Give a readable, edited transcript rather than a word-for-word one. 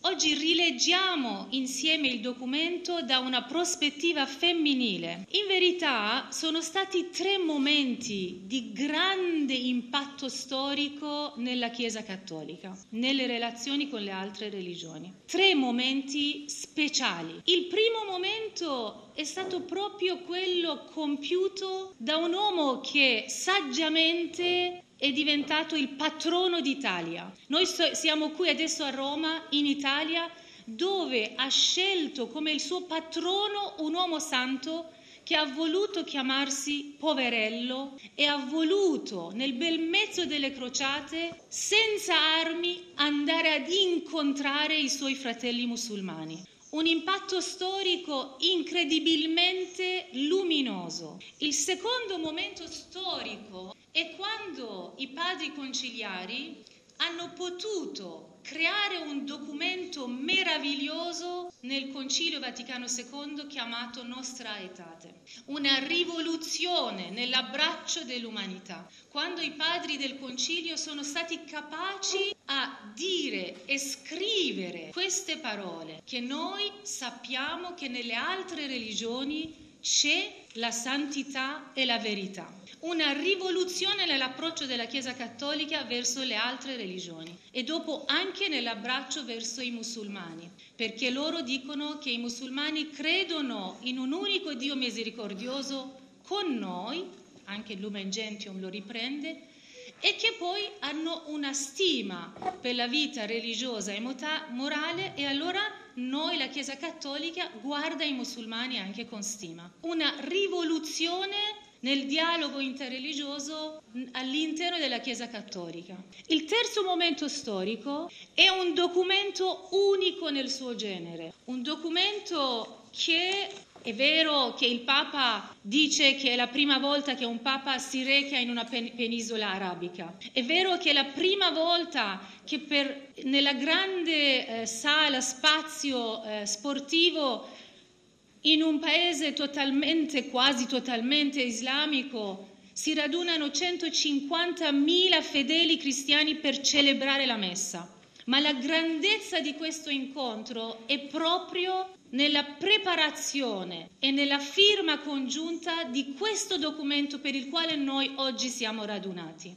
Oggi rileggiamo insieme il documento da una prospettiva femminile. In verità sono stati 3 momenti di grande impatto storico nella Chiesa cattolica, nelle relazioni con le altre religioni. 3 momenti speciali. Il primo momento è stato proprio quello compiuto da un uomo che saggiamente è diventato il patrono d'Italia. Noi siamo qui adesso a Roma, in Italia, dove ha scelto come il suo patrono un uomo santo che ha voluto chiamarsi Poverello e ha voluto, nel bel mezzo delle crociate, senza armi, andare ad incontrare i suoi fratelli musulmani. Un impatto storico incredibilmente luminoso. Il secondo momento storico è quando i padri conciliari hanno potuto creare un documento meraviglioso nel Concilio Vaticano II chiamato Nostra Aetate, una rivoluzione nell'abbraccio dell'umanità, quando i padri del Concilio sono stati capaci a dire e scrivere queste parole, che noi sappiamo che nelle altre religioni c'è la santità e la verità. Una rivoluzione nell'approccio della Chiesa cattolica verso le altre religioni e dopo anche nell'abbraccio verso i musulmani, perché loro dicono che i musulmani credono in un unico Dio misericordioso con noi, anche il Lumen Gentium lo riprende, e che poi hanno una stima per la vita religiosa e morale, e allora noi, la Chiesa cattolica, guarda i musulmani anche con stima. Una rivoluzione nel dialogo interreligioso all'interno della Chiesa cattolica. Il terzo momento storico è un documento unico nel suo genere, un documento che è vero che il Papa dice che è la prima volta che un Papa si reca in una penisola arabica. È vero che è la prima volta che nella grande sala, spazio sportivo in un paese quasi totalmente islamico, si radunano 150.000 fedeli cristiani per celebrare la messa. Ma la grandezza di questo incontro è proprio nella preparazione e nella firma congiunta di questo documento per il quale noi oggi siamo radunati.